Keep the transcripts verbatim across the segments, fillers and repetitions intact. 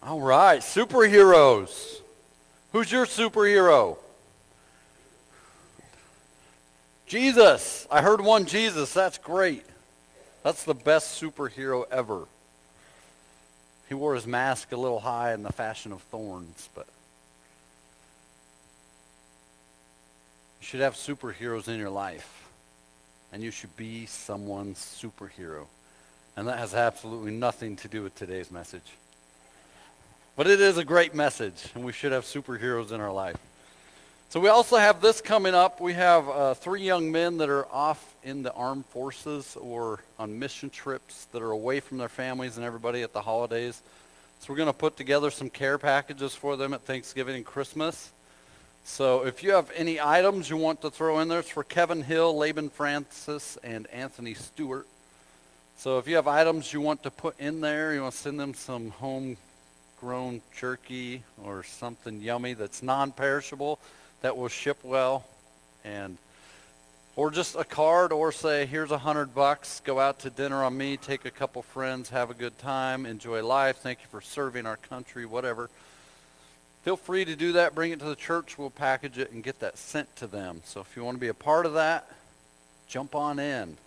All right, superheroes. Who's your superhero? Jesus. I heard one Jesus. That's great. That's the best superhero ever. He wore his mask a little high in the fashion of thorns, but you should have superheroes in your life, and you should be someone's superhero. And that has absolutely nothing to do with today's message. But it is a great message, and we should have superheroes in our life. So we also have this coming up. We have uh, three young men that are off in the armed forces or on mission trips that are away from their families and everybody at the holidays. So we're going to put together some care packages for them at Thanksgiving and Christmas. So if you have any items you want to throw in there, it's for Kevin Hill, Laban Francis, and Anthony Stewart. So if you have items you want to put in there, you want to send them some homegrown jerky or something yummy that's non-perishable that will ship well, and or just a card, or say, here's a hundred bucks, go out to dinner on me, take a couple friends, have a good time, enjoy life, thank you for serving our country, whatever. Feel free to do that, bring it to the church, we'll package it and get that sent to them. So if you want to be a part of that, jump on in.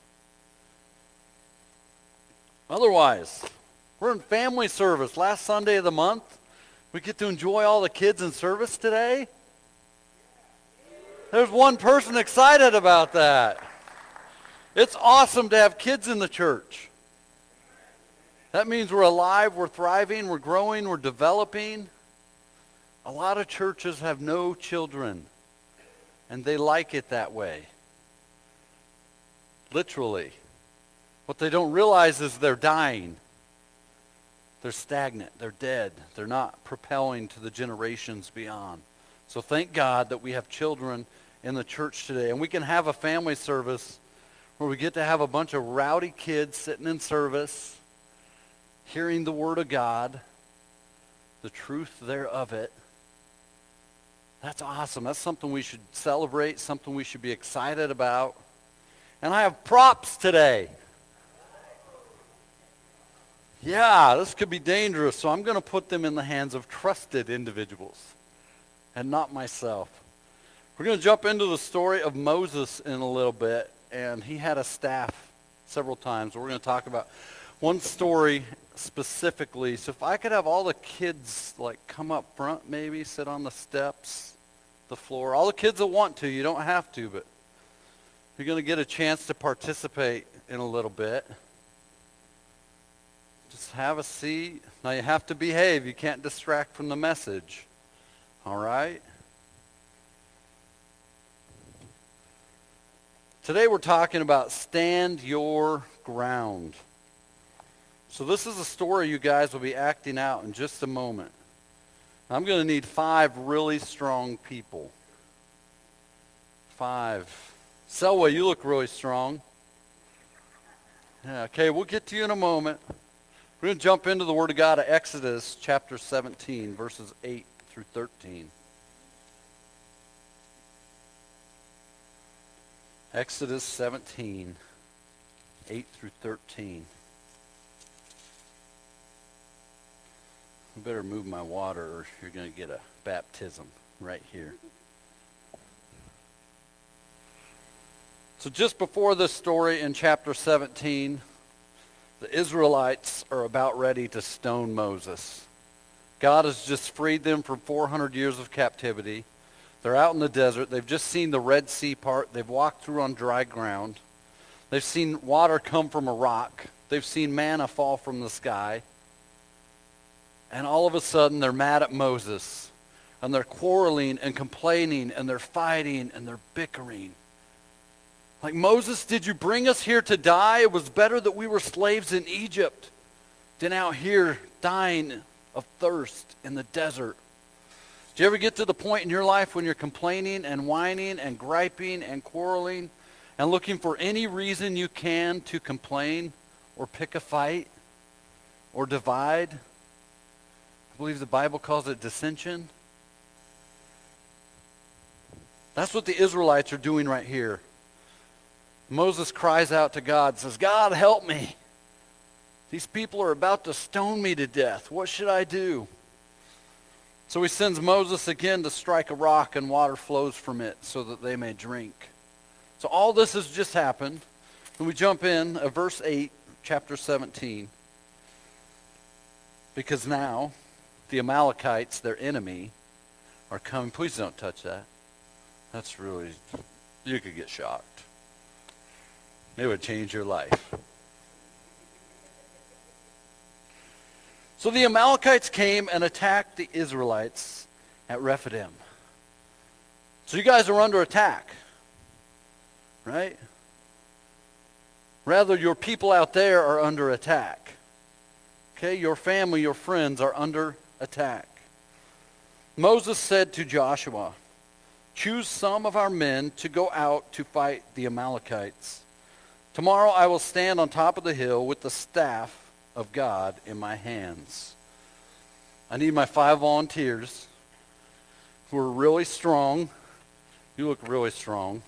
Otherwise, we're in family service. Last Sunday of the month, we get to enjoy all the kids in service today. There's one person excited about that. It's awesome to have kids in the church. That means we're alive, we're thriving, we're growing, we're developing. A lot of churches have no children, and they like it that way. Literally. What they don't realize is they're dying. They're stagnant. They're dead. They're not propelling to the generations beyond. So thank God that we have children in the church today. And we can have a family service where we get to have a bunch of rowdy kids sitting in service, hearing the Word of God, the truth thereof it. That's awesome. That's something we should celebrate, something we should be excited about. And I have props today. Yeah, this could be dangerous, so I'm going to put them in the hands of trusted individuals and not myself. We're going to jump into the story of Moses in a little bit, and he had a staff several times. We're going to talk about one story specifically. So if I could have all the kids like come up front, maybe sit on the steps, the floor. All the kids that want to, you don't have to, but you're going to get a chance to participate in a little bit. Just have a seat. Now you have to behave. You can't distract from the message. All right? Today we're talking about stand your ground. So this is a story you guys will be acting out in just a moment. I'm going to need five really strong people. Five. Selwa, you look really strong. Yeah, okay, we'll get to you in a moment. We're going to jump into the Word of God at Exodus chapter seventeen, verses eight through thirteen. Exodus seventeen, eight through thirteen. I better move my water or you're going to get a baptism right here. So just before this story in chapter seventeen, the Israelites are about ready to stone Moses. God has just freed them from four hundred years of captivity. They're out in the desert. They've just seen the Red Sea part. They've walked through on dry ground. They've seen water come from a rock. They've seen manna fall from the sky. And all of a sudden, they're mad at Moses. And they're quarreling and complaining, and they're fighting, and they're bickering. Like, Moses, did you bring us here to die? It was better that we were slaves in Egypt than out here dying of thirst in the desert. Do you ever get to the point in your life when you're complaining and whining and griping and quarreling and looking for any reason you can to complain or pick a fight or divide? I believe the Bible calls it dissension. That's what the Israelites are doing right here. Moses cries out to God and says, God, help me. These people are about to stone me to death. What should I do? So he sends Moses again to strike a rock, and water flows from it so that they may drink. So all this has just happened. And we jump in at verse eight, chapter seventeen. Because now the Amalekites, their enemy, are coming. Please don't touch that. That's really, you could get shocked. It would change your life. So the Amalekites came and attacked the Israelites at Rephidim. So you guys are under attack, right? Rather, your people out there are under attack. Okay, your family, your friends are under attack. Moses said to Joshua, "Choose some of our men to go out to fight the Amalekites. Tomorrow I will stand on top of the hill with the staff of God in my hands." I need my five volunteers who are really strong. You look really strong.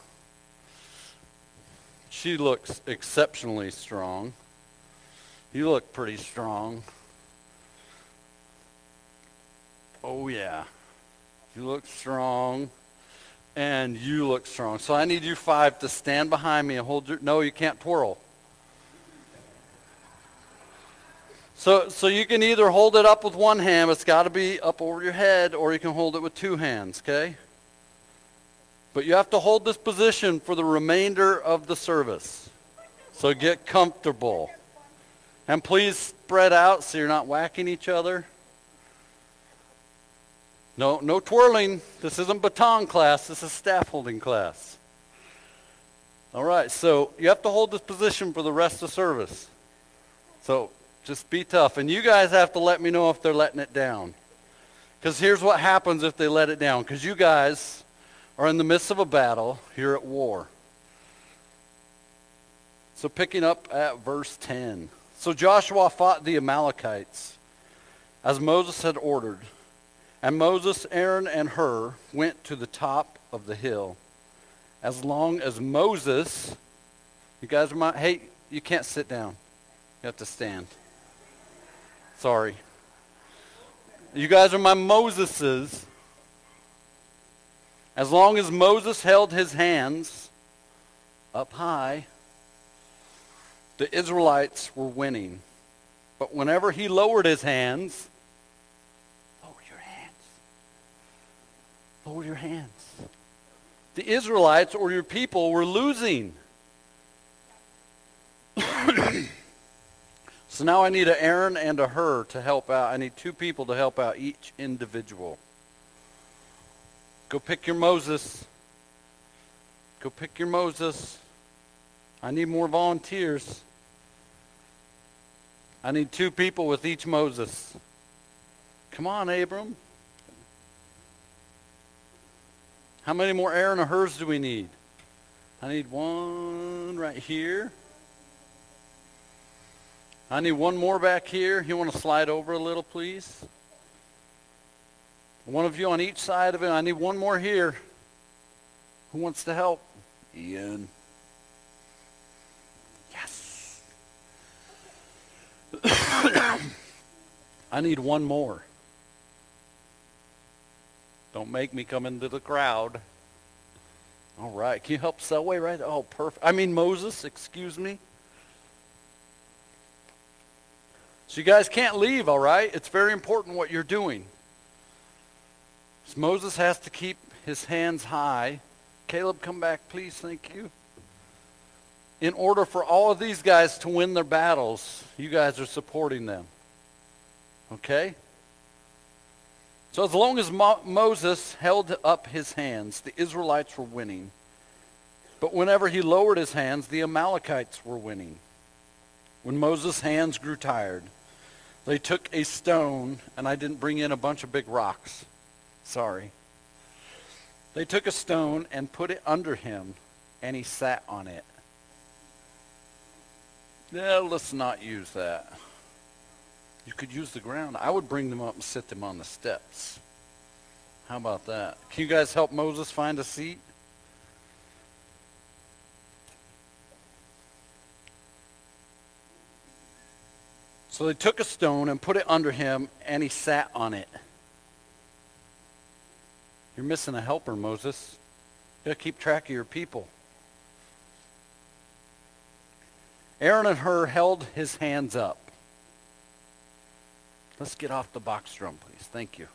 She looks exceptionally strong. You look pretty strong. Oh yeah. You look strong. And you look strong. So I need you five to stand behind me and hold your... No, you can't twirl. So, so you can either hold it up with one hand, it's got to be up over your head, or you can hold it with two hands, okay? But you have to hold this position for the remainder of the service. So get comfortable. And please spread out so you're not whacking each other. No, no twirling. This isn't baton class. This is staff holding class. All right, so you have to hold this position for the rest of service. So just be tough. And you guys have to let me know if they're letting it down. Because here's what happens if they let it down. Because you guys are in the midst of a battle. You're at war. So picking up at verse ten. So Joshua fought the Amalekites as Moses had ordered. And Moses, Aaron, and Hur went to the top of the hill. As long as Moses, you guys are my, hey, you can't sit down. You have to stand. Sorry. You guys are my Moseses. As long as Moses held his hands up high, the Israelites were winning. But whenever he lowered his hands, lower your hands. The Israelites, or your people, were losing. So now I need an Aaron and a Hur to help out. I need two people to help out each individual. Go pick your Moses. Go pick your Moses. I need more volunteers. I need two people with each Moses. Come on, Abram. How many more Aaron or Hurs do we need? I need one right here. I need one more back here. You want to slide over a little, please? One of you on each side of it. I need one more here. Who wants to help? Ian. Yes. I need one more. Don't make me come into the crowd. All right. Can you help Selway right? Oh, perfect. I mean Moses, excuse me. So you guys can't leave, all right? It's very important what you're doing. So Moses has to keep his hands high. Caleb, come back, please. Thank you. In order for all of these guys to win their battles, you guys are supporting them. Okay? So as long as Mo- Moses held up his hands, the Israelites were winning. But whenever he lowered his hands, the Amalekites were winning. When Moses' hands grew tired, they took a stone, and I didn't bring in a bunch of big rocks. Sorry. They took a stone and put it under him, and he sat on it. No, let's not use that. You could use the ground. I would bring them up and sit them on the steps. How about that? Can you guys help Moses find a seat? So they took a stone and put it under him, and he sat on it. You're missing a helper, Moses. You got to keep track of your people. Aaron and Hur held his hands up. Let's get off the box drum, please. Thank you.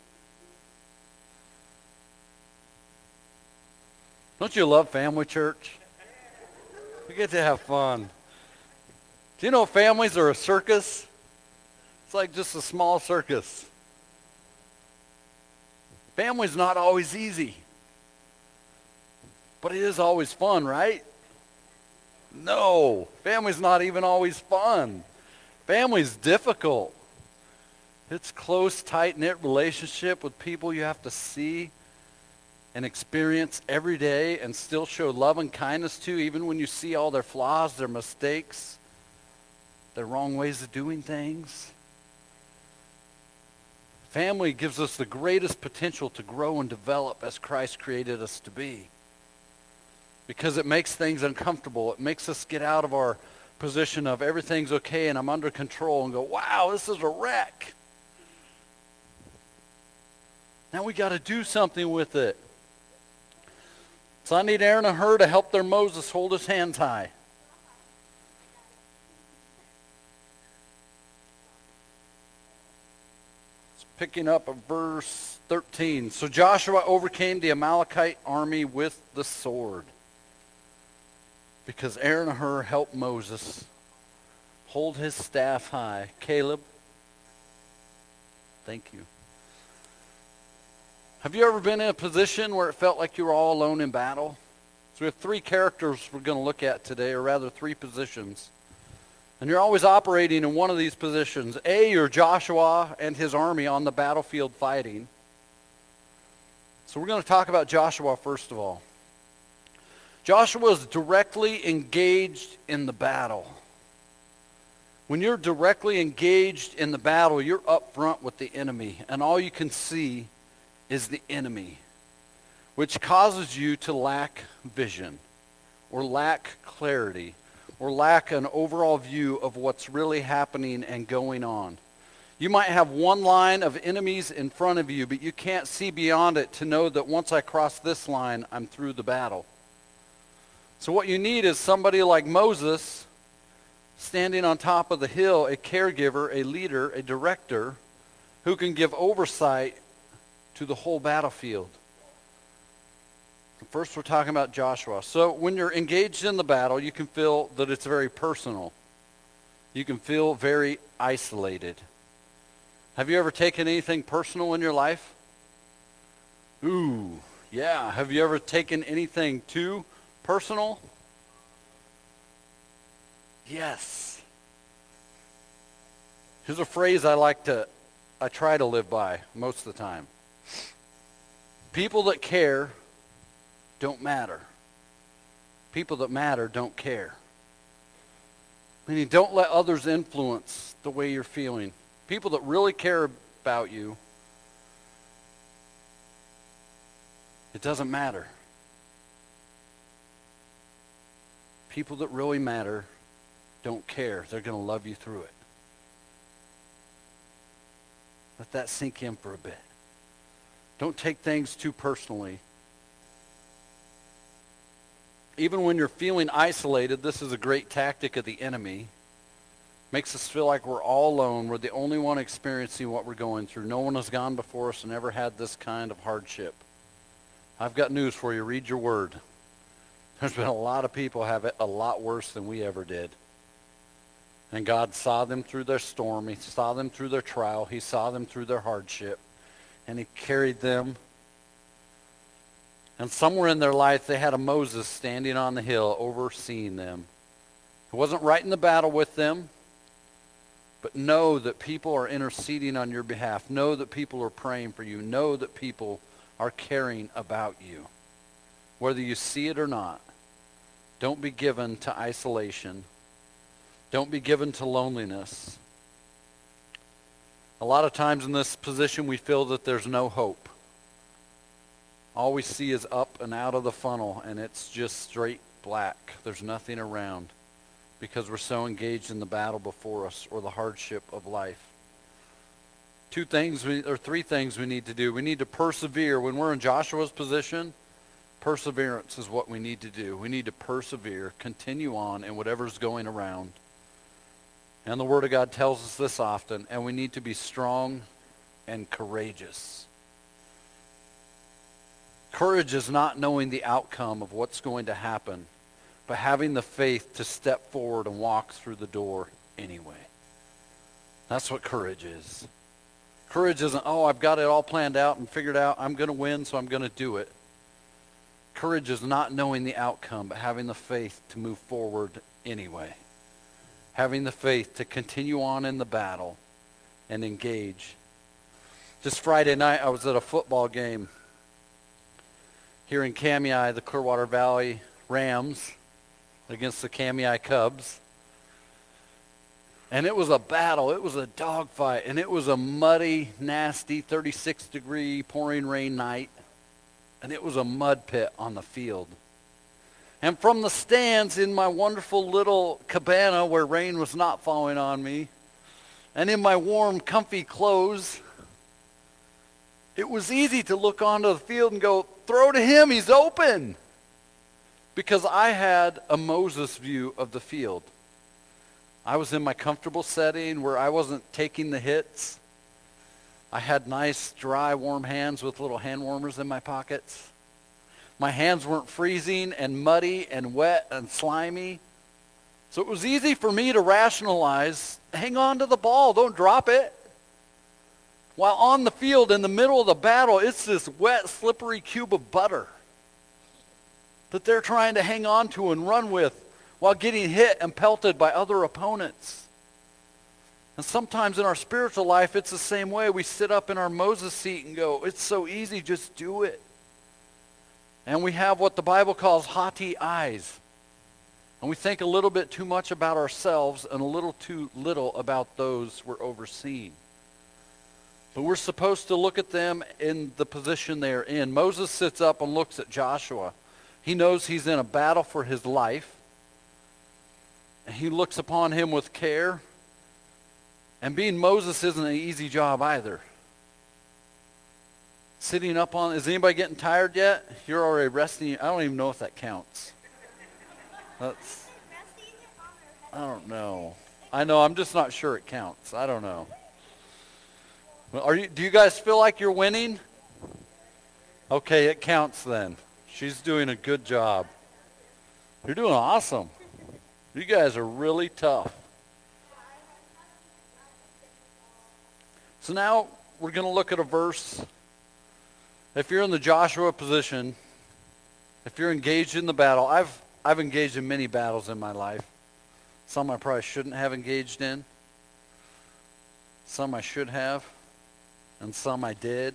Don't you love family church? We get to have fun. Do you know families are a circus? It's like just a small circus. Family's not always easy. But it is always fun, right? No, family's not even always fun. Family's difficult. It's close, tight-knit relationship with people you have to see and experience every day and still show love and kindness to, even when you see all their flaws, their mistakes, their wrong ways of doing things. Family gives us the greatest potential to grow and develop as Christ created us to be. Because it makes things uncomfortable. It makes us get out of our position of everything's okay and I'm under control and go, wow, this is a wreck. Now we got to do something with it. So I need Aaron and Hur to help their Moses hold his hands high. It's picking up at verse thirteen. So Joshua overcame the Amalekite army with the sword, because Aaron and Hur helped Moses hold his staff high. Caleb, thank you. Have you ever been in a position where it felt like you were all alone in battle? So we have three characters we're going to look at today, or rather three positions. And you're always operating in one of these positions. A, you're Joshua and his army on the battlefield fighting. So we're going to talk about Joshua first of all. Joshua is directly engaged in the battle. When you're directly engaged in the battle, you're up front with the enemy, and all you can see is the enemy, which causes you to lack vision or lack clarity or lack an overall view of what's really happening and going on. You might have one line of enemies in front of you, but you can't see beyond it to know that once I cross this line, I'm through the battle. So what you need is somebody like Moses standing on top of the hill, a caregiver, a leader, a director, who can give oversight to the whole battlefield. First, we're talking about Joshua. So when you're engaged in the battle, you can feel that it's very personal. You can feel very isolated. Have you ever taken anything personal in your life? Ooh, yeah. Have you ever taken anything too personal? Yes. Here's a phrase I like to, I try to live by most of the time. People that care don't matter. People that matter don't care. Meaning, don't let others influence the way you're feeling. People that really care about you, it doesn't matter. People that really matter don't care. They're going to love you through it. Let that sink in for a bit. Don't take things too personally. Even when you're feeling isolated, this is a great tactic of the enemy. Makes us feel like we're all alone. We're the only one experiencing what we're going through. No one has gone before us and ever had this kind of hardship. I've got news for you. Read your word. There's been a lot of people have it a lot worse than we ever did. And God saw them through their storm. He saw them through their trial. He saw them through their hardship. And he carried them. And somewhere in their life, they had a Moses standing on the hill overseeing them. He wasn't right in the battle with them, but know that people are interceding on your behalf. Know that people are praying for you. Know that people are caring about you. Whether you see it or not, don't be given to isolation. Don't be given to loneliness. A lot of times in this position, we feel that there's no hope. All we see is up and out of the funnel, and it's just straight black. There's nothing around because we're so engaged in the battle before us or the hardship of life. two things, we, or three things we need to do. We need to persevere. When we're in Joshua's position, perseverance is what we need to do. We need to persevere, continue on in whatever's going around. And the Word of God tells us this often, and we need to be strong and courageous. Courage is not knowing the outcome of what's going to happen, but having the faith to step forward and walk through the door anyway. That's what courage is. Courage isn't, oh, I've got it all planned out and figured out. I'm going to win, so I'm going to do it. Courage is not knowing the outcome, but having the faith to move forward anyway. Having the faith to continue on in the battle and engage. Just Friday night, I was at a football game here in Kamiah, the Clearwater Valley Rams against the Kamiah Cubs. And it was a battle. It was a dogfight. And it was a muddy, nasty, thirty-six degree pouring rain night. And it was a mud pit on the field. And from the stands in my wonderful little cabana where rain was not falling on me, and in my warm, comfy clothes, it was easy to look onto the field and go, throw to him, he's open. Because I had a Moses view of the field. I was in my comfortable setting where I wasn't taking the hits. I had nice, dry, warm hands with little hand warmers in my pockets. My hands weren't freezing and muddy and wet and slimy. So it was easy for me to rationalize, hang on to the ball, don't drop it. While on the field in the middle of the battle, it's this wet, slippery cube of butter that they're trying to hang on to and run with while getting hit and pelted by other opponents. And sometimes in our spiritual life, it's the same way. We sit up in our Moses seat and go, it's so easy, just do it. And we have what the Bible calls haughty eyes. And we think a little bit too much about ourselves and a little too little about those we're overseeing. But we're supposed to look at them in the position they're in. Moses sits up and looks at Joshua. He knows he's in a battle for his life. And he looks upon him with care. And being Moses isn't an easy job either. Sitting up on, is anybody getting tired yet? You're already resting. I don't even know if that counts. That's, I don't know. I know, I'm just not sure it counts. I don't know. Well, are you, do you guys feel like you're winning? Okay, it counts then. She's doing a good job. You're doing awesome. You guys are really tough. So now we're going to look at a verse. If you're in the Joshua position, if you're engaged in the battle, I've I've engaged in many battles in my life. Some I probably shouldn't have engaged in. Some I should have. And some I did.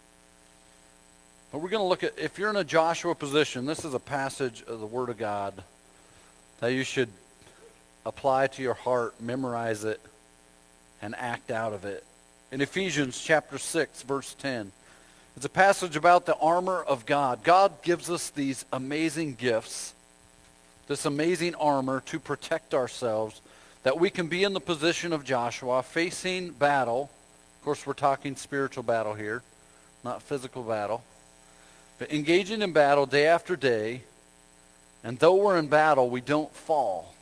But we're going to look at, if you're in a Joshua position, this is a passage of the Word of God that you should apply to your heart, memorize it, and act out of it. In Ephesians chapter six, verse ten, it's a passage about the armor of God. God gives us these amazing gifts, this amazing armor to protect ourselves, that we can be in the position of Joshua, facing battle. Of course, we're talking spiritual battle here, not physical battle. But engaging in battle day after day, and though we're in battle, we don't fall.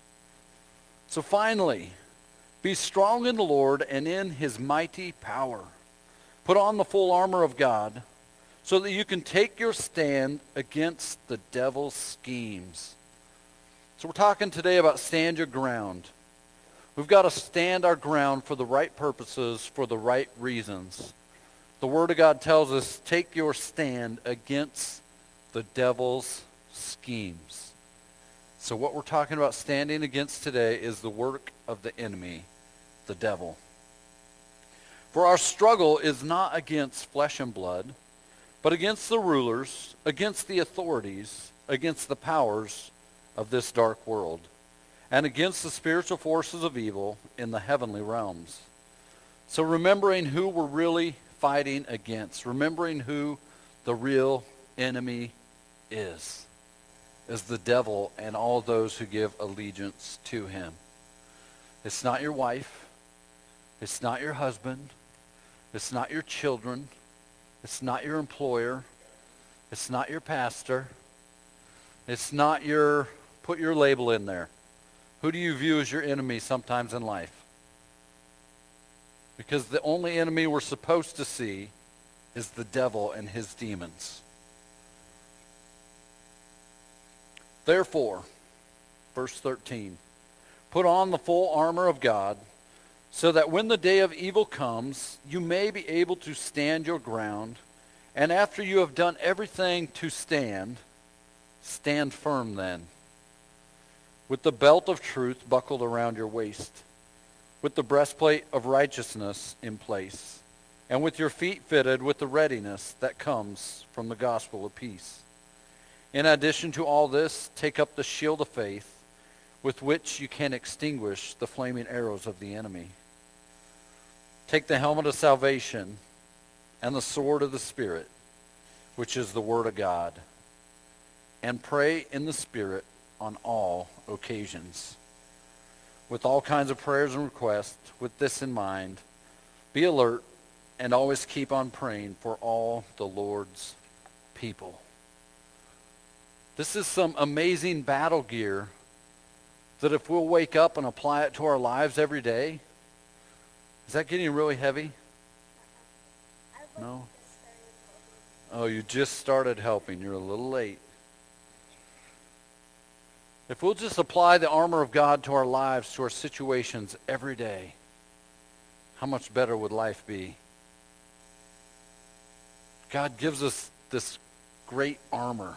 So finally, be strong in the Lord and in his mighty power. Put on the full armor of God so that you can take your stand against the devil's schemes. So we're talking today about stand your ground. We've got to stand our ground for the right purposes, for the right reasons. The Word of God tells us, take your stand against the devil's schemes. So what we're talking about standing against today is the work of the enemy, the devil. For our struggle is not against flesh and blood, but against the rulers, against the authorities, against the powers of this dark world, and against the spiritual forces of evil in the heavenly realms. So remembering who we're really fighting against, remembering who the real enemy is, is the devil and all those who give allegiance to him. It's not your wife. It's not your husband. It's not your children. It's not your employer. It's not your pastor. It's not your, put your label in there. Who do you view as your enemy sometimes in life? Because the only enemy we're supposed to see is the devil and his demons. Therefore, verse thirteen, put on the full armor of God, so that when the day of evil comes, you may be able to stand your ground, and after you have done everything to stand, stand firm then, with the belt of truth buckled around your waist, with the breastplate of righteousness in place, and with your feet fitted with the readiness that comes from the gospel of peace. In addition to all this, take up the shield of faith, with which you can extinguish the flaming arrows of the enemy. Take the helmet of salvation and the sword of the Spirit, which is the word of God, and pray in the Spirit on all occasions. With all kinds of prayers and requests, with this in mind, be alert and always keep on praying for all the Lord's people. This is some amazing battle gear that if we'll wake up and apply it to our lives every day. Is that getting really heavy? No? Oh, you just started helping. You're a little late. If we'll just apply the armor of God to our lives, to our situations every day, how much better would life be? God gives us this great armor,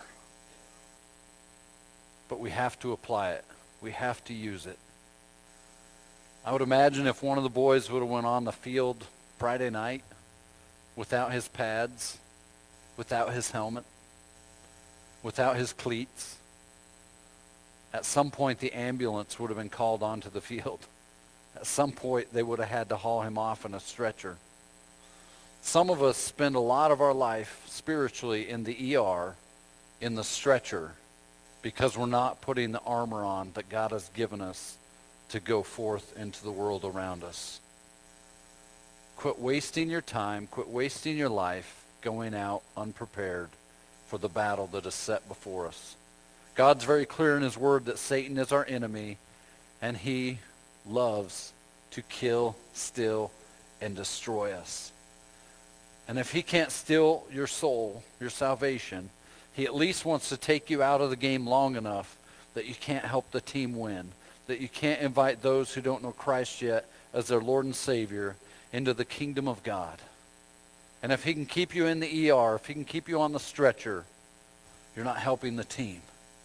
but we have to apply it. We have to use it. I would imagine if one of the boys would have went on the field Friday night without his pads, without his helmet, without his cleats, at some point the ambulance would have been called onto the field. At some point they would have had to haul him off in a stretcher. Some of us spend a lot of our life spiritually in the E R, in the stretcher, because we're not putting the armor on that God has given us to go forth into the world around us. Quit wasting your time, quit wasting your life going out unprepared for the battle that is set before us. God's very clear in his word that Satan is our enemy, and he loves to kill, steal, and destroy us. And if he can't steal your soul, your salvation, he at least wants to take you out of the game long enough that you can't help the team win, that you can't invite those who don't know Christ yet as their Lord and Savior into the kingdom of God. And if he can keep you in the E R, if he can keep you on the stretcher, you're not helping the team.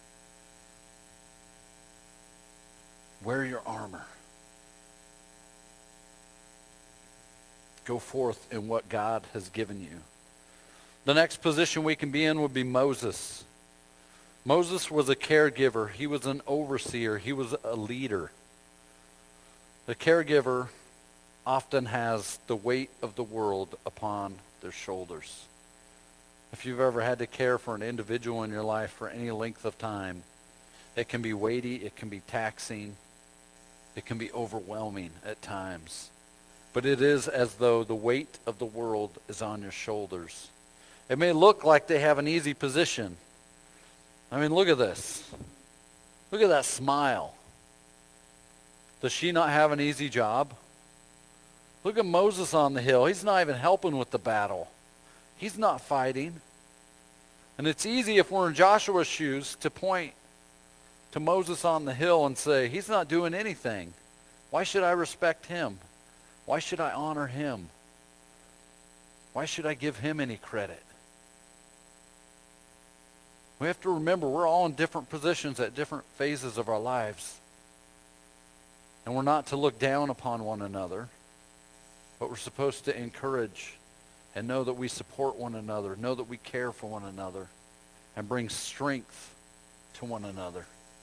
Wear your armor. Go forth in what God has given you. The next position we can be in would be Moses. Moses was a caregiver. He was an overseer. He was a leader. The caregiver often has the weight of the world upon their shoulders. If you've ever had to care for an individual in your life for any length of time, it can be weighty, it can be taxing, it can be overwhelming at times. But it is as though the weight of the world is on your shoulders. It may look like they have an easy position. I mean, look at this. Look at that smile. Does she not have an easy job? Look at Moses on the hill. He's not even helping with the battle. He's not fighting. And it's easy if we're in Joshua's shoes to point to Moses on the hill and say, he's not doing anything. Why should I respect him? Why should I honor him? Why should I give him any credit? We have to remember we're all in different positions at different phases of our lives. And we're not to look down upon one another, but we're supposed to encourage and know that we support one another, know that we care for one another, and bring strength to one another.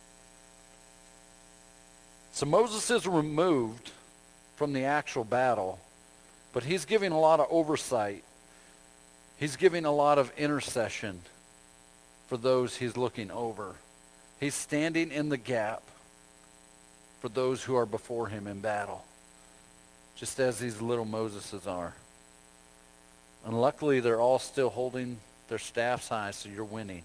So Moses is removed from the actual battle, but he's giving a lot of oversight. He's giving a lot of intercession for those he's looking over. He's standing in the gap for those who are before him in battle, just as these little Moseses are. And luckily, they're all still holding their staffs high, so you're winning.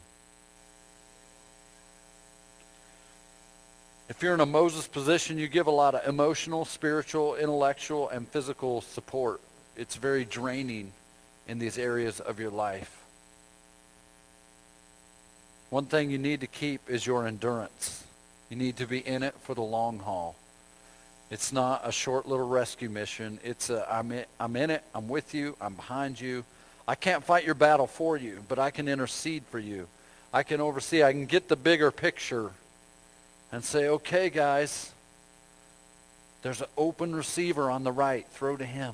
If you're in a Moses position, you give a lot of emotional, spiritual, intellectual, and physical support. It's very draining in these areas of your life. One thing you need to keep is your endurance. You need to be in it for the long haul. It's not a short little rescue mission. It's a, I'm in, I'm in it, I'm with you, I'm behind you. I can't fight your battle for you, but I can intercede for you. I can oversee, I can get the bigger picture and say, okay, guys, there's an open receiver on the right. Throw to him.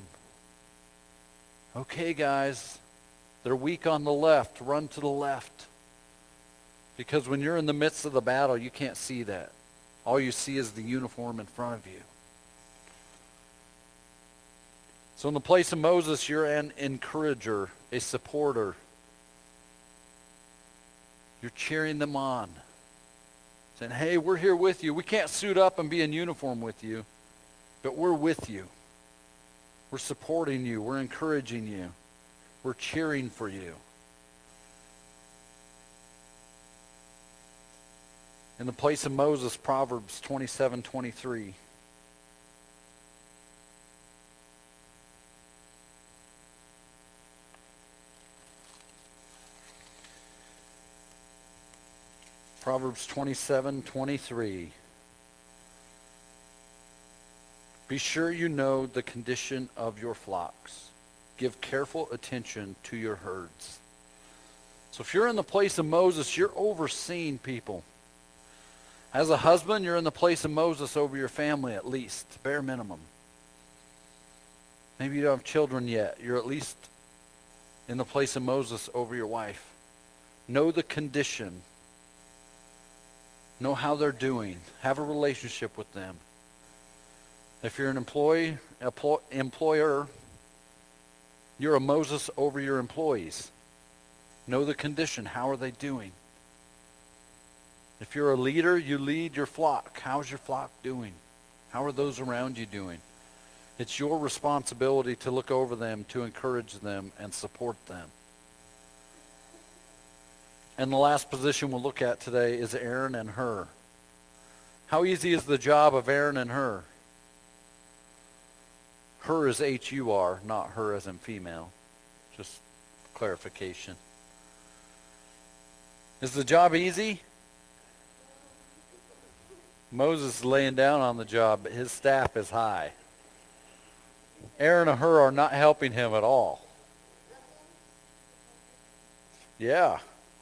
Okay, guys, they're weak on the left. Run to the left. Because when you're in the midst of the battle, you can't see that. All you see is the uniform in front of you. So in the place of Moses, you're an encourager, a supporter. You're cheering them on. Saying, hey, we're here with you. We can't suit up and be in uniform with you, but we're with you. We're supporting you. We're encouraging you. We're cheering for you. In the place of Moses, Proverbs twenty-seven twenty-three. Proverbs twenty-seven twenty-three. Be sure you know the condition of your flocks. Give careful attention to your herds. So if you're in the place of Moses, you're overseeing people. As a husband, you're in the place of Moses over your family at least, bare minimum. Maybe you don't have children yet. You're at least in the place of Moses over your wife. Know the condition. Know how they're doing. Have a relationship with them. If you're an employee, employ, employer, you're a Moses over your employees. Know the condition. How are they doing? If you're a leader, you lead your flock. How's your flock doing? How are those around you doing? It's your responsibility to look over them, to encourage them, and support them. And the last position we'll look at today is Aaron and Hur. How easy is the job of Aaron and Hur? Hur is H U R, not her as in female. Just clarification. Is the job easy? Moses is laying down on the job, but his staff is high. Aaron and Hur are not helping him at all. Yeah.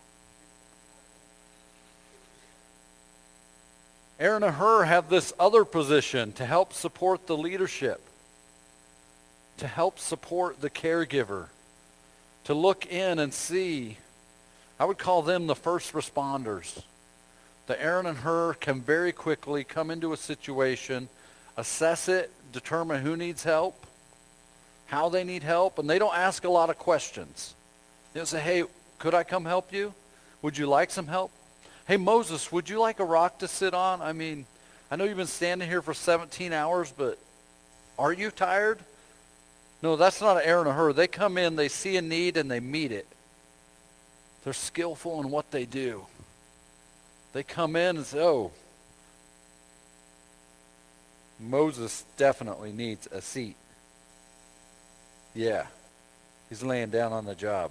Aaron and Hur have this other position to help support the leadership, to help support the caregiver, to look in and see. I would call them the first responders. The Aaron and Hur can very quickly come into a situation, assess it, determine who needs help, how they need help, and they don't ask a lot of questions. They don't say, hey, could I come help you? Would you like some help? Hey, Moses, would you like a rock to sit on? I mean, I know you've been standing here for seventeen hours, but are you tired? No, that's not an Aaron or Hur. They come in, they see a need, and they meet it. They're skillful in what they do. They come in and say, oh, Moses definitely needs a seat. Yeah, he's laying down on the job.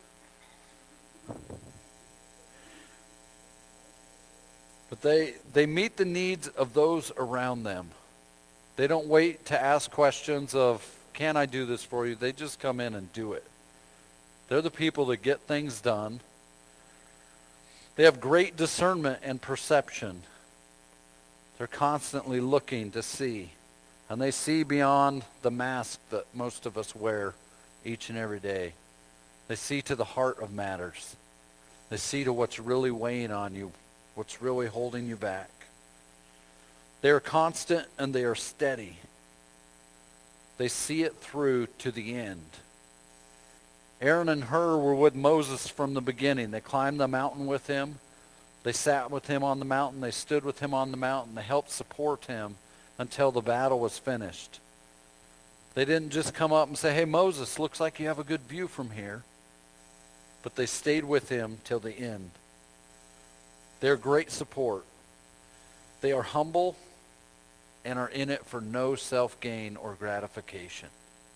But they, they meet the needs of those around them. They don't wait to ask questions of, can I do this for you? They just come in and do it. They're the people that get things done. They have great discernment and perception. They're constantly looking to see. And they see beyond the mask that most of us wear each and every day. They see to the heart of matters. They see to what's really weighing on you, what's really holding you back. They are constant and they are steady. They see it through to the end. Aaron and Hur were with Moses from the beginning. They climbed the mountain with him. They sat with him on the mountain. They stood with him on the mountain. They helped support him until the battle was finished. They didn't just come up and say, hey, Moses, looks like you have a good view from here. But they stayed with him till the end. They're great support. They are humble and are in it for no self-gain or gratification.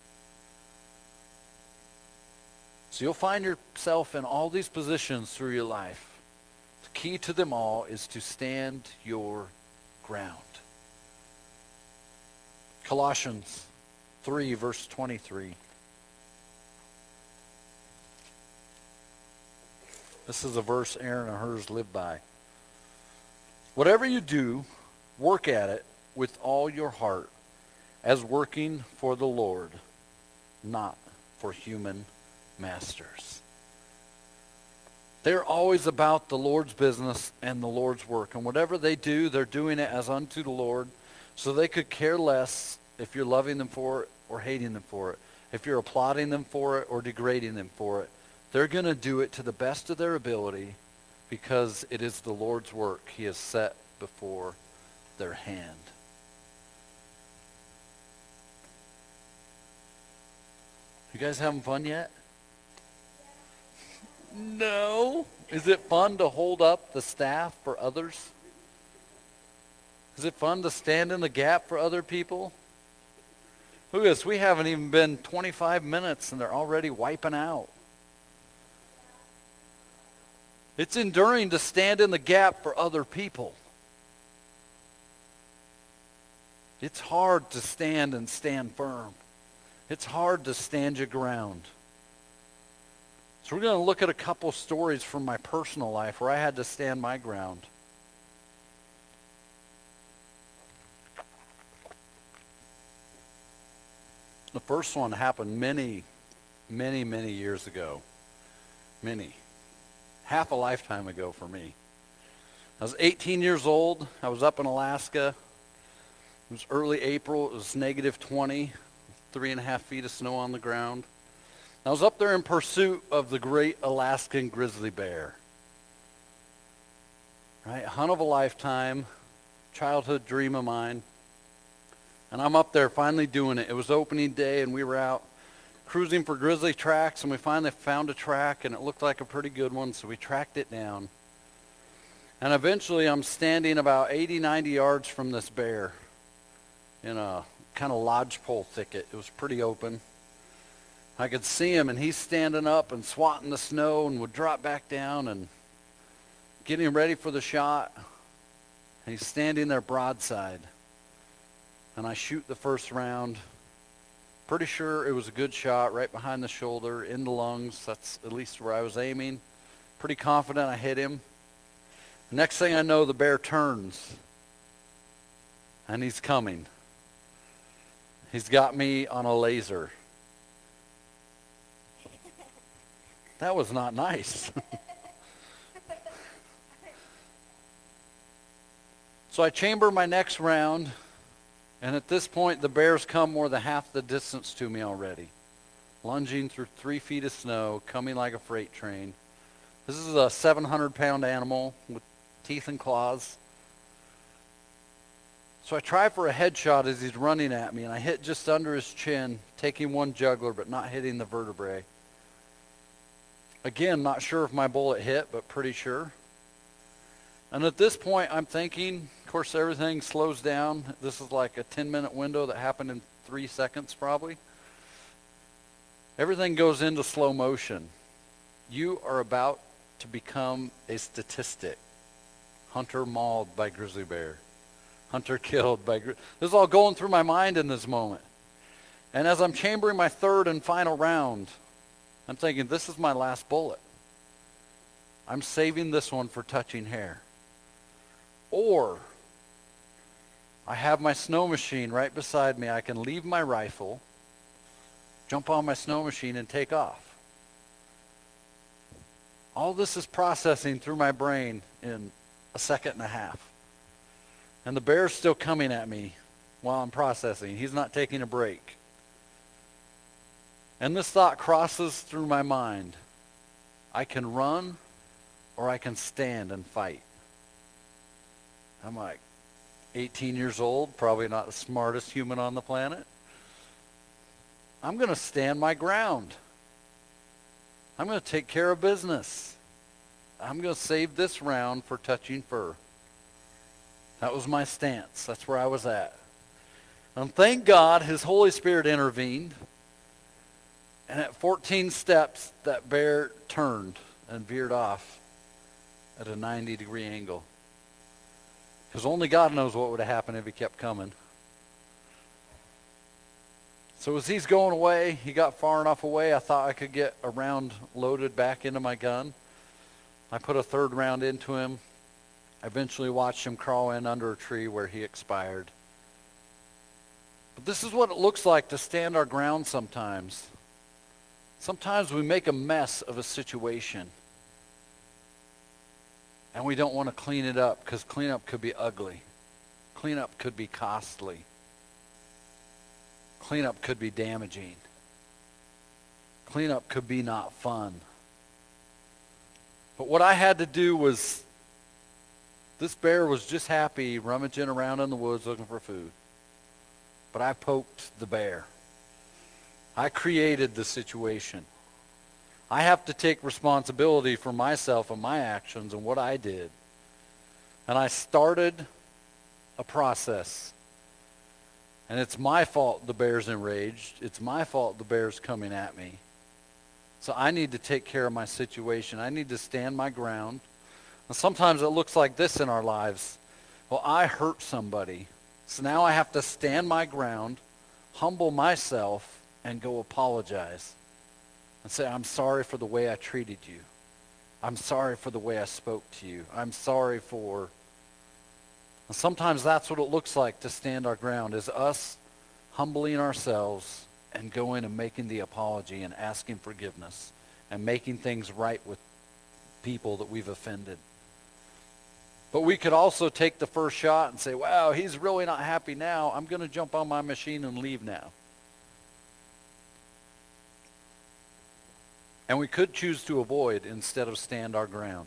So you'll find yourself in all these positions through your life. The key to them all is to stand your ground. Colossians three, verse twenty-three. This is a verse Aaron and hers live by. Whatever you do, work at it with all your heart, as working for the Lord, not for human masters. They're always about the Lord's business and the Lord's work. And whatever they do, they're doing it as unto the Lord. So they could care less if you're loving them for it or hating them for it. If you're applauding them for it or degrading them for it. They're going to do it to the best of their ability because it is the Lord's work he has set before their hand. You guys having fun yet? No. Is it fun to hold up the staff for others? Is it fun to stand in the gap for other people? Look at this. We haven't even been twenty-five minutes and they're already wiping out. It's enduring to stand in the gap for other people. It's hard to stand and stand firm. It's hard to stand your ground. So we're going to look at a couple stories from my personal life where I had to stand my ground. The first one happened many, many, many years ago. Many. Half a lifetime ago for me. I was eighteen years old. I was up in Alaska. It was early April. It was negative twenty, three and a half feet of snow on the ground. I was up there in pursuit of the great Alaskan grizzly bear. Right? Hunt of a lifetime, childhood dream of mine. And I'm up there finally doing it. It was opening day and we were out cruising for grizzly tracks, and we finally found a track, and it looked like a pretty good one, so we tracked it down. And eventually I'm standing about eighty, ninety yards from this bear in a kind of lodgepole thicket. It was pretty open. I could see him, and he's standing up and swatting the snow and would drop back down and getting ready for the shot. And he's standing there broadside. And I shoot the first round. Pretty sure it was a good shot, right behind the shoulder, in the lungs. That's at least where I was aiming. Pretty confident I hit him. Next thing I know, the bear turns. And he's coming. He's got me on a laser. That was not nice. So I chamber my next round. And at this point, the bear's come more than half the distance to me already. Lunging through three feet of snow, coming like a freight train. This is a seven hundred pound animal with teeth and claws. So I try for a headshot as he's running at me, and I hit just under his chin, taking one jugular, but not hitting the vertebrae. Again, not sure if my bullet hit, but pretty sure. And at this point, I'm thinking, of course, everything slows down. This is like a ten-minute window that happened in three seconds probably. Everything goes into slow motion. You are about to become a statistic. Hunter mauled by grizzly bear. Hunter killed by grizzly. This is all going through my mind in this moment. And as I'm chambering my third and final round, I'm thinking, this is my last bullet. I'm saving this one for touching hair. Or I have my snow machine right beside me. I can leave my rifle, jump on my snow machine, and take off. All this is processing through my brain in a second and a half. And the bear's still coming at me while I'm processing. He's not taking a break. And this thought crosses through my mind. I can run or I can stand and fight. I'm like eighteen years old, probably not the smartest human on the planet. I'm going to stand my ground. I'm going to take care of business. I'm going to save this round for touching fur. That was my stance. That's where I was at. And thank God his Holy Spirit intervened. And at fourteen steps, that bear turned and veered off at a ninety degree angle. Because only God knows what would have happened if he kept coming. So as he's going away, he got far enough away, I thought I could get a round loaded back into my gun. I put a third round into him. I eventually watched him crawl in under a tree where he expired. But this is what it looks like to stand our ground sometimes. Sometimes we make a mess of a situation. And we don't want to clean it up because cleanup could be ugly. Cleanup could be costly. Cleanup could be damaging. Cleanup could be not fun. But what I had to do was, this bear was just happy rummaging around in the woods looking for food. But I poked the bear. I created the situation. I have to take responsibility for myself and my actions and what I did. And I started a process. And it's my fault the bear's enraged. It's my fault the bear's coming at me. So I need to take care of my situation. I need to stand my ground. And sometimes it looks like this in our lives. Well, I hurt somebody. So now I have to stand my ground, humble myself, and go apologize. And say, I'm sorry for the way I treated you. I'm sorry for the way I spoke to you. I'm sorry for... And sometimes that's what it looks like to stand our ground, is us humbling ourselves and going and making the apology and asking forgiveness and making things right with people that we've offended. But we could also take the first shot and say, wow, he's really not happy now. I'm going to jump on my machine and leave now. And we could choose to avoid instead of stand our ground.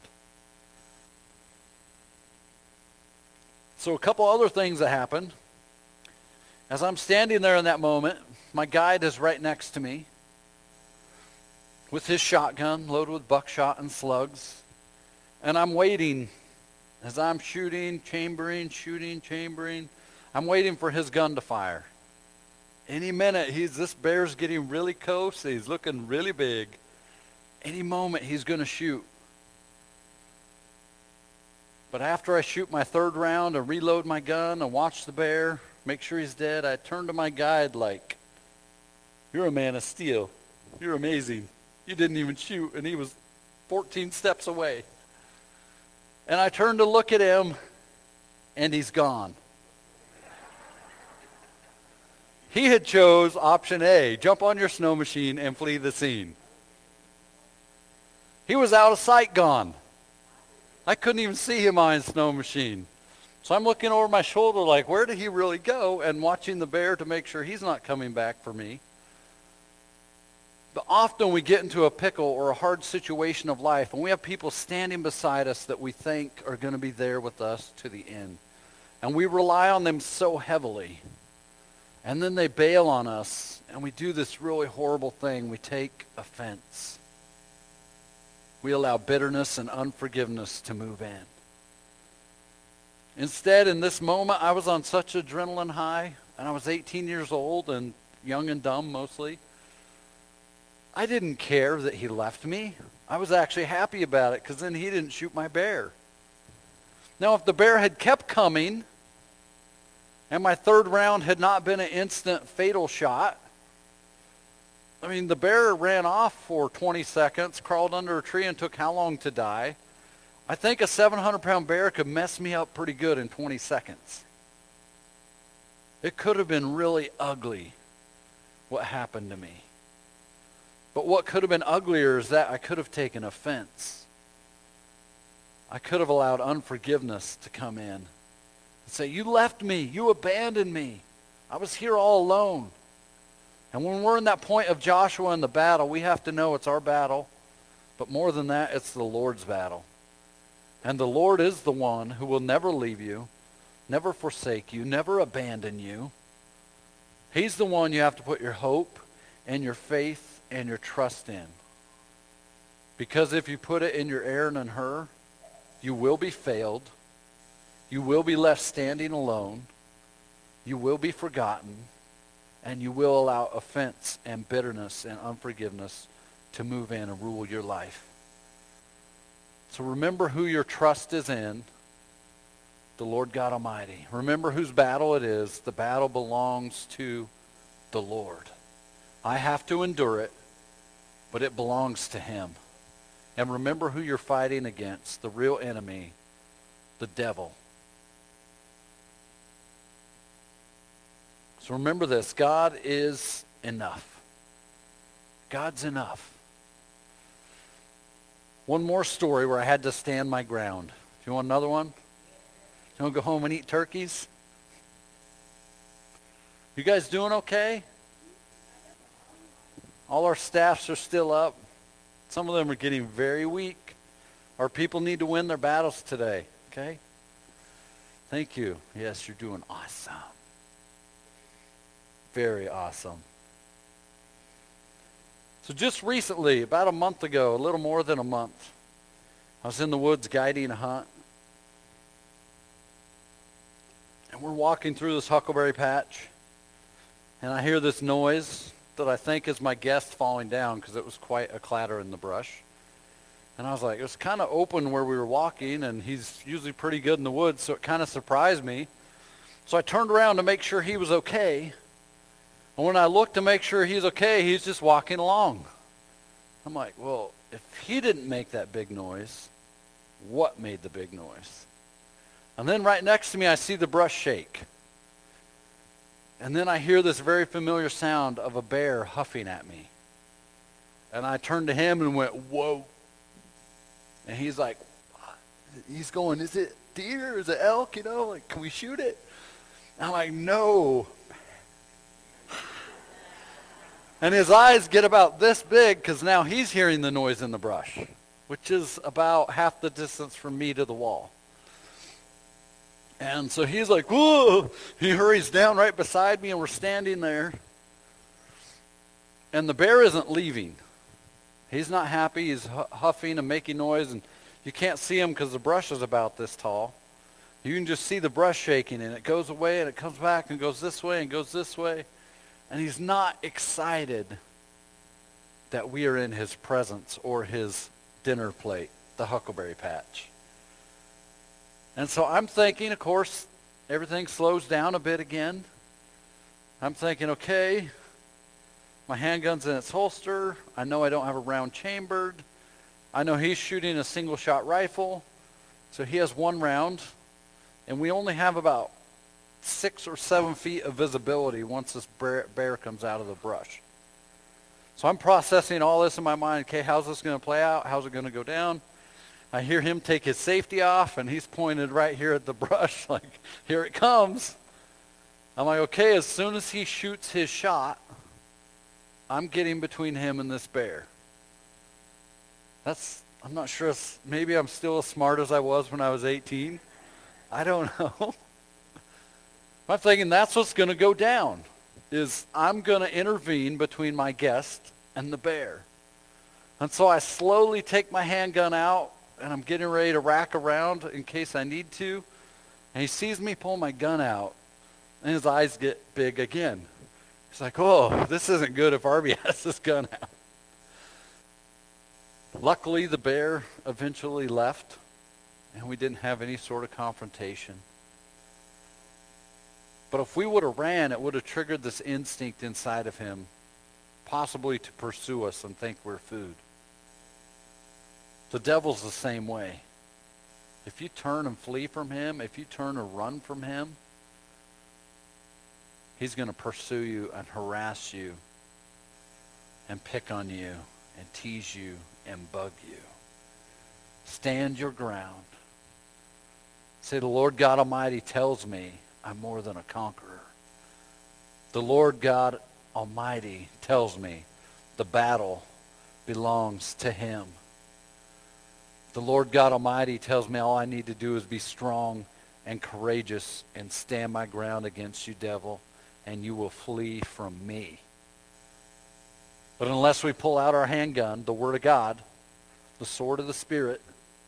So a couple other things that happened. As I'm standing there in that moment, my guide is right next to me with his shotgun loaded with buckshot and slugs. And I'm waiting as I'm shooting, chambering, shooting, chambering. I'm waiting for his gun to fire. Any minute, he's this bear's getting really close. He's looking really big. Any moment, he's going to shoot. But after I shoot my third round and reload my gun and watch the bear, make sure he's dead, I turn to my guide like, you're a man of steel. You're amazing. You didn't even shoot, and he was fourteen steps away. And I turned to look at him, and he's gone. He had chose option A, jump on your snow machine and flee the scene. He was out of sight gone. I couldn't even see him on his snow machine. So I'm looking over my shoulder like, where did he really go? And watching the bear to make sure he's not coming back for me. But often we get into a pickle or a hard situation of life, and we have people standing beside us that we think are going to be there with us to the end. And we rely on them so heavily. And then they bail on us, and we do this really horrible thing. We take offense. We allow bitterness and unforgiveness to move in. Instead, in this moment, I was on such adrenaline high, and I was eighteen years old and young and dumb mostly. I didn't care that he left me. I was actually happy about it because then he didn't shoot my bear. Now, if the bear had kept coming and my third round had not been an instant fatal shot, I mean, the bear ran off for twenty seconds, crawled under a tree, and took how long to die? I think a seven hundred pound bear could mess me up pretty good in twenty seconds. It could have been really ugly what happened to me. But what could have been uglier is that I could have taken offense. I could have allowed unforgiveness to come in and say, you left me, you abandoned me. I was here all alone. And when we're in that point of Joshua in the battle, we have to know it's our battle. But more than that, it's the Lord's battle. And the Lord is the one who will never leave you, never forsake you, never abandon you. He's the one you have to put your hope and your faith and your trust in. Because if you put it in your Aaron and Hur, you will be failed. You will be left standing alone. You will be forgotten. And you will allow offense and bitterness and unforgiveness to move in and rule your life. So remember who your trust is in, the Lord God Almighty. Remember whose battle it is. The battle belongs to the Lord. I have to endure it, but it belongs to him. And remember who you're fighting against, the real enemy, the devil. So remember this, God is enough. God's enough. One more story where I had to stand my ground. Do you want another one? You want to go home and eat turkeys? You guys doing okay? All our staffs are still up. Some of them are getting very weak. Our people need to win their battles today, okay? Thank you. Yes, you're doing awesome. Very awesome. So just recently, about a month ago, a little more than a month, I was in the woods guiding a hunt. And we're walking through this huckleberry patch. And I hear this noise that I think is my guest falling down because it was quite a clatter in the brush. And I was like, it was kind of open where we were walking, and he's usually pretty good in the woods, so it kind of surprised me. So I turned around to make sure he was okay. And when I looked to make sure he's okay, he's just walking along. I'm like, well, if he didn't make that big noise, what made the big noise? And then right next to me, I see the brush shake. And then I hear this very familiar sound of a bear huffing at me. And I turned to him and went, whoa. And he's like, he's going, is it deer? Is it elk? You know, like, can we shoot it? And I'm like, no. And his eyes get about this big because now he's hearing the noise in the brush, which is about half the distance from me to the wall. And so he's like, whoa. He hurries down right beside me, and we're standing there. And the bear isn't leaving. He's not happy. He's huffing and making noise, and you can't see him because the brush is about this tall. You can just see the brush shaking, and it goes away, and it comes back and goes this way and goes this way. And he's not excited that we are in his presence or his dinner plate, the huckleberry patch. And so I'm thinking, of course, everything slows down a bit again. I'm thinking, okay, my handgun's in its holster. I know I don't have a round chambered. I know he's shooting a single-shot rifle. So he has one round. And we only have about six or seven feet of visibility once this bear, bear comes out of the brush. So I'm processing all this in my mind. Okay, how's this going to play out? How's it going to go down? I hear him take his safety off, and he's pointed right here at the brush, like, here it comes. I'm like, okay, as soon as he shoots his shot, I'm getting between him and this bear. That's, I'm not sure, if, maybe I'm still as smart as I was when I was eighteen. I don't know. I'm thinking that's what's going to go down, is I'm going to intervene between my guest and the bear. And so I slowly take my handgun out, and I'm getting ready to rack around in case I need to. And he sees me pull my gun out, and his eyes get big again. He's like, oh, this isn't good if Arby has this gun out. Luckily, the bear eventually left, and we didn't have any sort of confrontation. But if we would have ran, it would have triggered this instinct inside of him, possibly to pursue us and think we're food. The devil's the same way. If you turn and flee from him, if you turn or run from him, he's going to pursue you and harass you and pick on you and tease you and bug you. Stand your ground. Say, the Lord God Almighty tells me I'm more than a conqueror. The Lord God Almighty tells me the battle belongs to him. The Lord God Almighty tells me all I need to do is be strong and courageous and stand my ground against you, devil, and you will flee from me. But unless we pull out our handgun, the Word of God, the sword of the Spirit,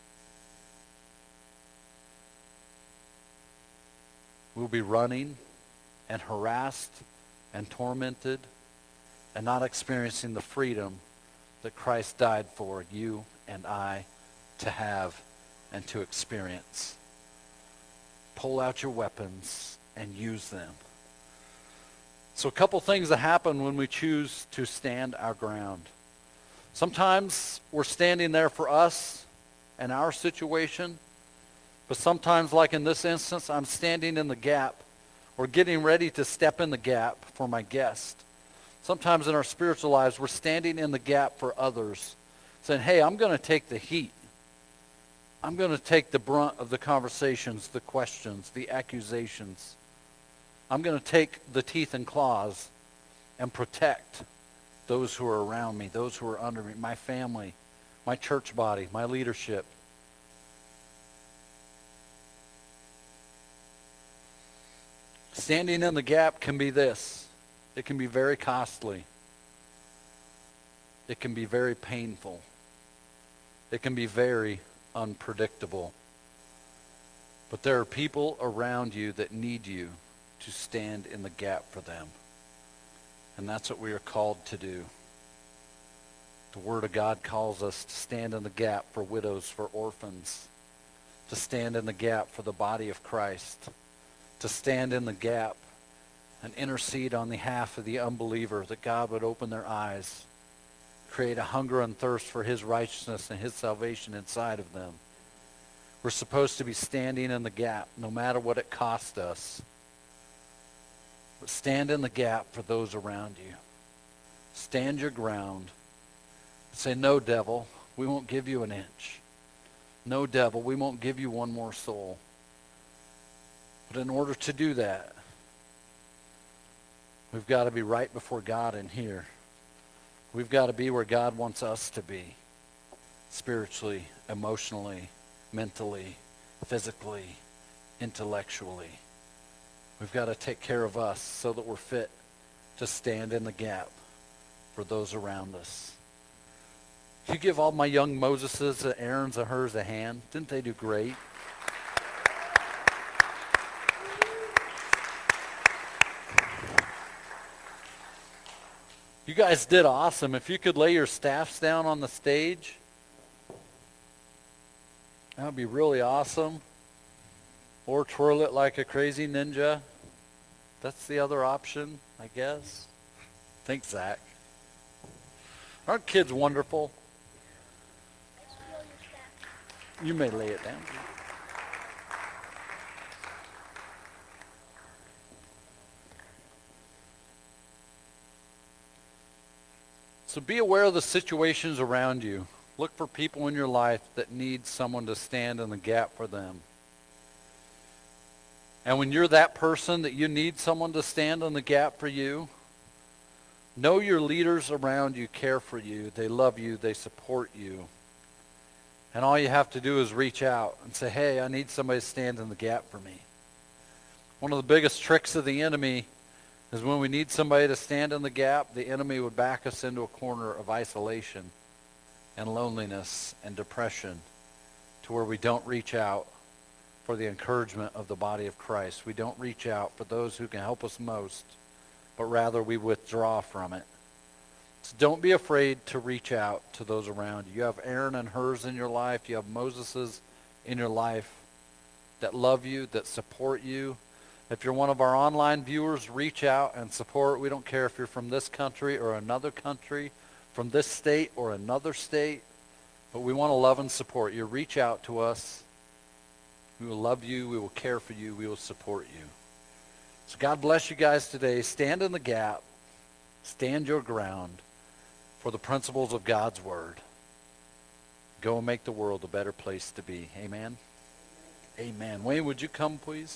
we'll be running and harassed and tormented and not experiencing the freedom that Christ died for you and I to have and to experience. Pull out your weapons and use them. So a couple things that happen when we choose to stand our ground. Sometimes we're standing there for us and our situation, but sometimes, like in this instance, I'm standing in the gap or getting ready to step in the gap for my guest. Sometimes in our spiritual lives, we're standing in the gap for others, saying, hey, I'm going to take the heat. I'm going to take the brunt of the conversations, the questions, the accusations. I'm going to take the teeth and claws and protect those who are around me, those who are under me, my family, my church body, my leadership. Standing in the gap can be this. It can be very costly. It can be very painful. It can be very unpredictable. But there are people around you that need you to stand in the gap for them. And that's what we are called to do. The Word of God calls us to stand in the gap for widows, for orphans, to stand in the gap for the body of Christ, to stand in the gap and intercede on behalf of the unbeliever, that God would open their eyes, create a hunger and thirst for his righteousness and his salvation inside of them. We're supposed to be standing in the gap no matter what it costs us. But stand in the gap for those around you. Stand your ground. Say, no, devil, we won't give you an inch. No, devil, we won't give you one more soul. But in order to do that, we've got to be right before God in here. We've got to be where God wants us to be, spiritually, emotionally, mentally, physically, intellectually. We've got to take care of us so that we're fit to stand in the gap for those around us. You give all my young Moseses, Aaron's, and hers a hand. Didn't they do great? You guys did awesome. If you could lay your staffs down on the stage, that would be really awesome. Or twirl it like a crazy ninja. That's the other option, I guess. Thanks, Zach. Aren't kids wonderful? You may lay it down. So be aware of the situations around you. Look for people in your life that need someone to stand in the gap for them. And when you're that person that you need someone to stand in the gap for you, know your leaders around you care for you. They love you. They support you. And all you have to do is reach out and say, hey, I need somebody to stand in the gap for me. One of the biggest tricks of the enemy is when we need somebody to stand in the gap, the enemy would back us into a corner of isolation and loneliness and depression to where we don't reach out for the encouragement of the body of Christ. We don't reach out for those who can help us most, but rather we withdraw from it. So don't be afraid to reach out to those around you. You have Aaron and hers in your life. You have Moses's in your life that love you, that support you. If you're one of our online viewers, reach out and support. We don't care if you're from this country or another country, from this state or another state, but we want to love and support you. Reach out to us. We will love you. We will care for you. We will support you. So God bless you guys today. Stand in the gap. Stand your ground for the principles of God's word. Go and make the world a better place to be. Amen? Amen. Wayne, would you come, please?